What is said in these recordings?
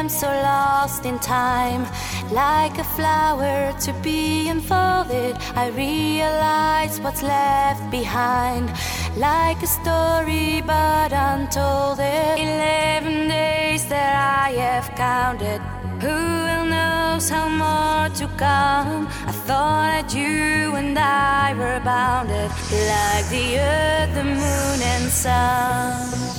I'm so lost in time, like a flower to be unfolded. I realize what's left behind, like a story but untold. 11 days that I have counted. Who will knows how more to come? I thought that you and I were bounded, like the earth, the moon and sun.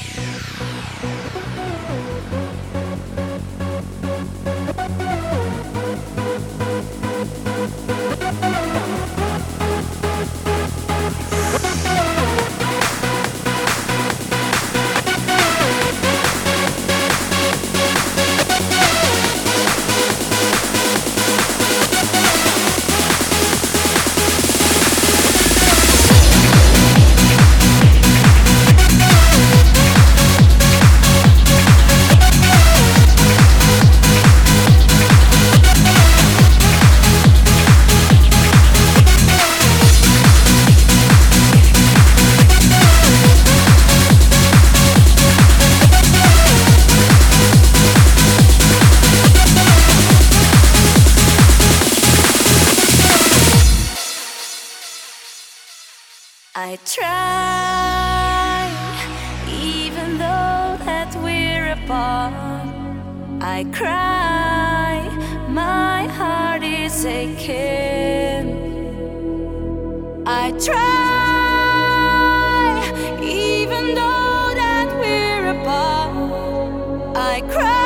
I try, even though that we're apart. I cry, my heart is aching. I try, even though that we're apart. I cry.